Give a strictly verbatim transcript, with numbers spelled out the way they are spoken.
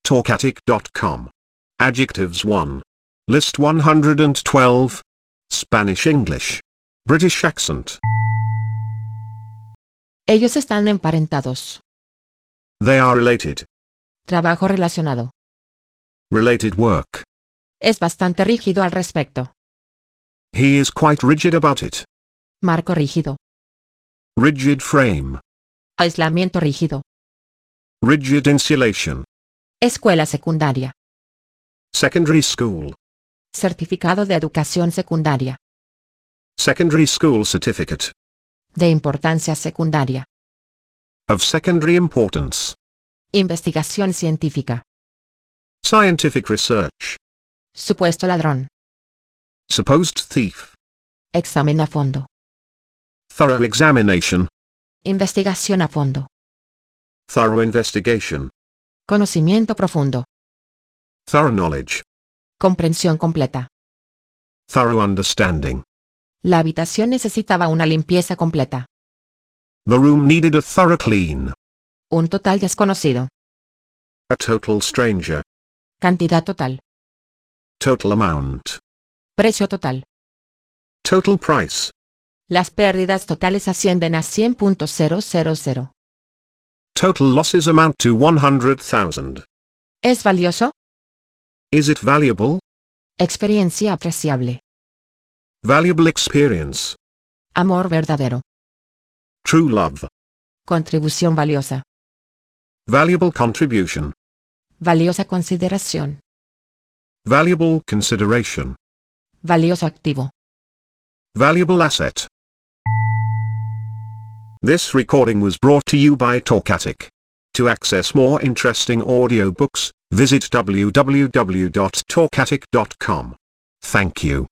talkatic dot com. Adjectives one. List one hundred twelve. Spanish English. British accent. Ellos están emparentados. They are related. Trabajo relacionado. Related work. Es bastante rígido al respecto. He is quite rigid about it. Marco rígido. Rigid frame. Aislamiento rígido. Rigid insulation. Escuela secundaria. Secondary school. Certificado de educación secundaria. Secondary school certificate. De importancia secundaria. Of secondary importance. Investigación científica. Scientific research. Supuesto ladrón. Supposed thief. Examen a fondo. Thorough examination. Investigación a fondo. Thorough investigation. Conocimiento profundo. Thorough knowledge. Comprensión completa. Thorough understanding. La habitación necesitaba una limpieza completa. The room needed a thorough clean. Un total desconocido. A total stranger. Cantidad total. Total amount. Precio total. Total price. Las pérdidas totales ascienden a cien mil. Total losses amount to one hundred thousand. ¿Es valioso? Is it valuable? Experiencia apreciable. Valuable experience. Amor verdadero. True love. Contribución valiosa. Valuable contribution. Valiosa consideración. Valuable consideration. Valioso activo. Valuable asset. This recording was brought to you by Talkatic. To access more interesting audiobooks, visit w w w dot talkatic dot com. Thank you.